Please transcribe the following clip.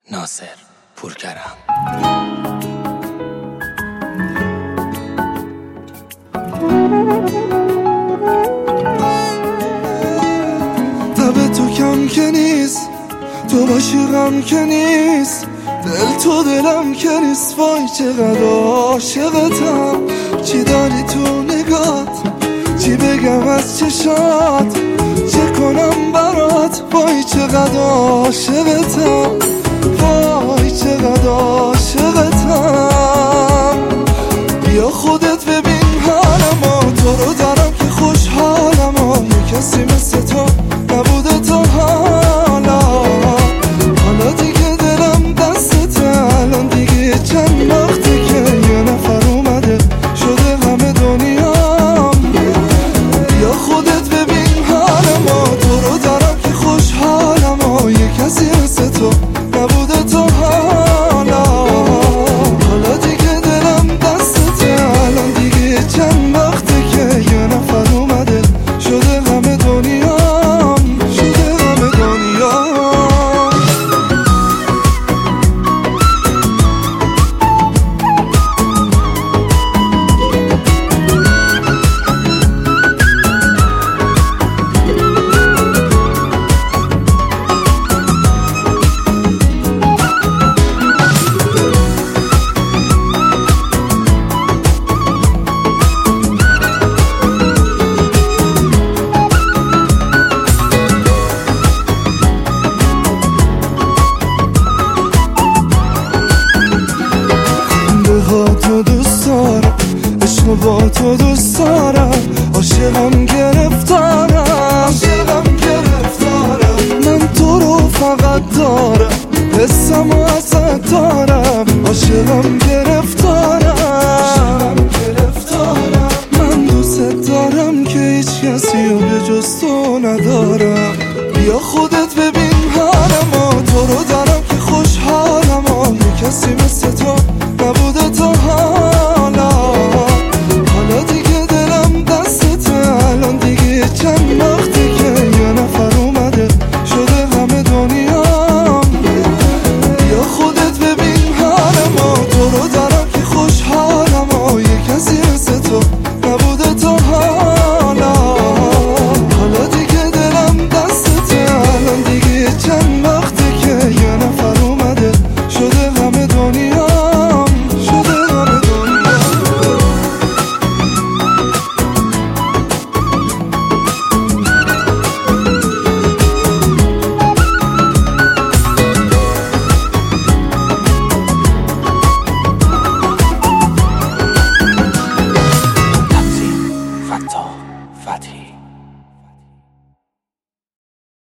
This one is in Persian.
ناصر پورکرم. لب تو کم که نیست، تو باشی غم که نیست، دل تو دلم که نیست. وای چقدر عاشقتم، چی داری تو نگات، چی بگم از چشات، چه کنم برات. وای چقدر عاشقتم، وای چقدر عاشقتم. بیا خودت ببین حالمو، تو رو دارم که خوشحالمو. یه کسی مثل تو نبوده تا حالا دیگه دلم دستته. الان دیگه چند وقته که یه نفر اومده شده همه دنیام. بیا خودت ببین حالمو، تو رو دارم که خوشحالمو. یه کسی مثل تو نبوده تا حالا دیگه دلم دستته. الان دیگه چند وقته که یه نفر اومده شده همه دنیام، شده همه دنیام. تو دوست دارم، عشق با تو دوست دارم. عاشقم گرفتارم، من تو رو فقط دارم، حسم و ازت دارم. عاشقم گرفتارم، من دوست دارم که هیچ کسی رو به جز تو ندارم. بیا خودت ببین حالمو، تو رو دارم که خوشحالمو. یه کسی مثل تو نبوده تا حالا دیگه دلم دستته. الان دیگه چند وقته که یه نفر اومده شده همه دنیام. بیا خودت ببین حالمو، تو رو دارم که خوشحالمو. یه کسی مثل تو نبوده تا حالا دیگه دلم دستته. الان دیگه چند وقته که یه نفر اومده شده همه دنیام، شده همه دنیام. فتح فتحی